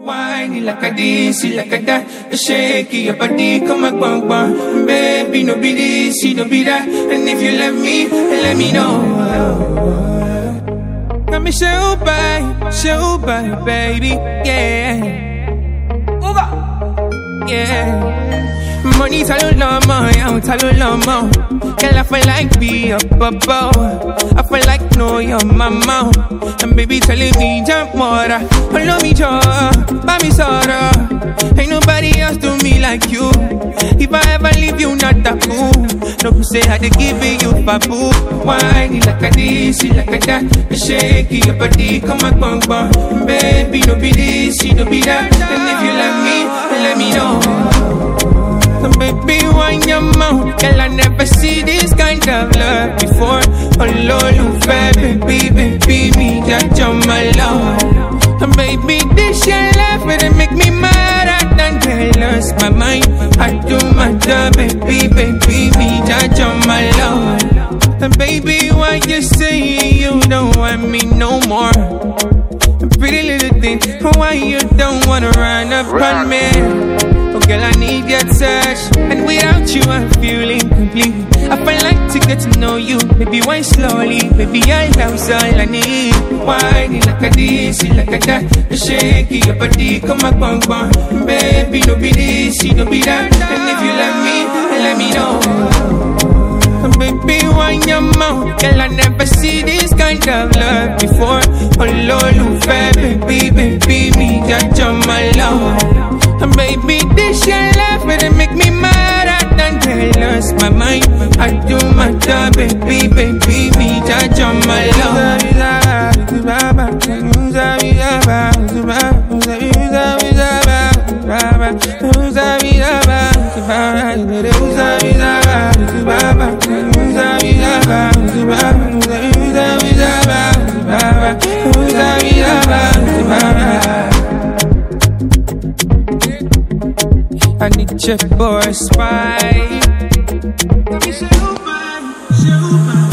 Whiny like a this, like a that. Shake your body, come a bang bang. Baby, no be this, no be that. And if you love me, let me know. Got me show by, baby, yeah. Yeah. Money talo lama, I'm talo lama. Girl, I feel like be a bubble. I feel like know your mama. And baby telling me jump water. Follow me joy, buy me soda. Ain't nobody else do me like you. If I ever leave you, not that boo. No, say I had to give it you babu. Whiny like a this, like a that. Shake your body, come on, bang bang. Baby, no be this, no be that. And if you love me, let me know. Baby, why your mouth? Girl, I never see this kind of love before. Oh Lord, you fair, baby, me judge on my love. And baby, this your love, but it make me mad. I done jealous my mind. I do my job, baby, me judge on my love. And baby, why you say you don't want me no more? Pretty little thing, why you don't wanna run up on me? Oh girl, I need your touch, and without you I'm feeling complete. I feel like to get to know you, baby, wine slowly, baby, your love's all I need. Whiny like a this, like a that. Shake your body, come on, bang bang. Baby, no be this, no be that. And if you love me, let me know. Baby, why your mouth? Girl, I never see this kind of love before. Oh Lord, you fair, baby, me judge on my love. And baby, this your love, but it make me mad. I done jealous my mind. I do my job, baby, me judge on my love. I need your boy Spy. Let me show you,